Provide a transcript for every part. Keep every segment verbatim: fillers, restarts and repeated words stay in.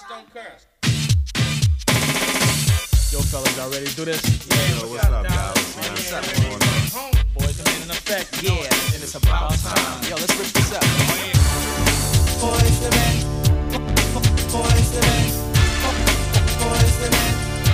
don't curse. Yo, fellas, y'all ready to do this? Yeah, yo, what's up, guys? What's up, man? Boys are in effect. Yeah, and it's about time. Yo, let's rip this up. Boys the men, boys the men, boys the men.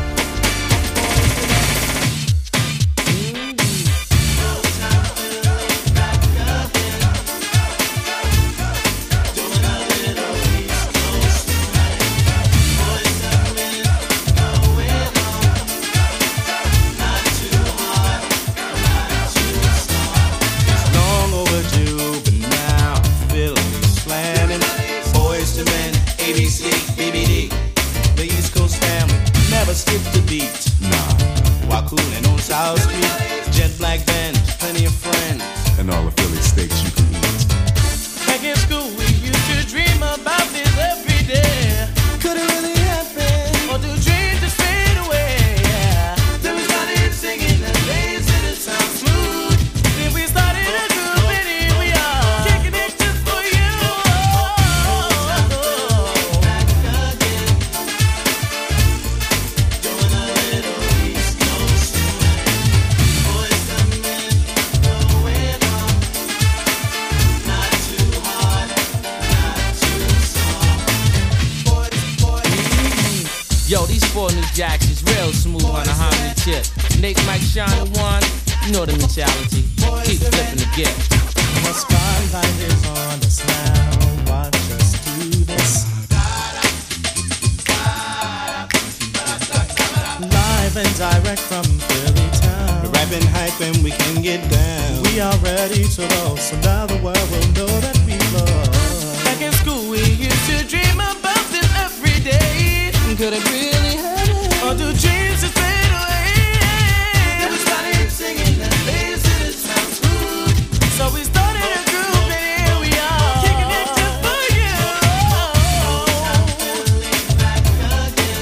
Skip the beat, nah. While coolin' on South Street, jet black bands, plenty of friends, and all the Philly steaks you can eat. Back in school, we used to dream about this every day. Could it really happen? Or do dreams just fade away? Yeah. Then we started singing and lazy to sound smooth. Then we started a group and here we are, kicking it just for you. Yo, these four new jacks is real smooth on a harmony tip. Nate, Mike, Sean, and one, you know the mentality. Keep flipping the gift. The spotlight is on us now. Watch us do this. Live and direct from Philly town. We're rapping, hyping, we can get down. We are ready to roll, so now the world will know that we love. Back in school, we used to dream about this every day. Could it really happen? Or do dreams just fade away? Then we started singing and lazy to sound smooth. So we started a group and here we are, kicking it just for you. Back again,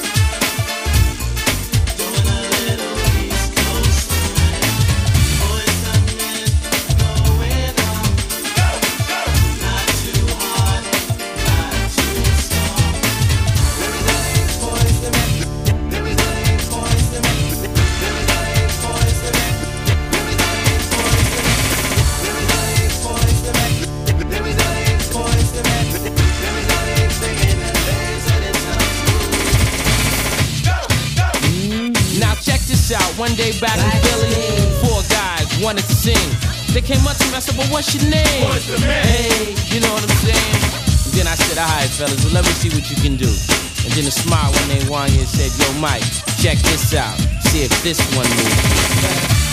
doing a little East Coast swing. Boys and men going on. Go, go. Not too hard, not too soft. Boys the men, boys the men, boys the men, boys the men, boys the men, boys the men, singing and dancing it sounds smooth. Go, go. Now check this out. One day back in Philly, four guys wanted to sing. They came up to me, I said, "Well, what's your name?" What's the man? Hey, you know what I'm saying? And then I said, "All right, fellas, well, let me see what you can do." And then a smile when they won you and said, "Yo, Mike, check this out. See if this one moves."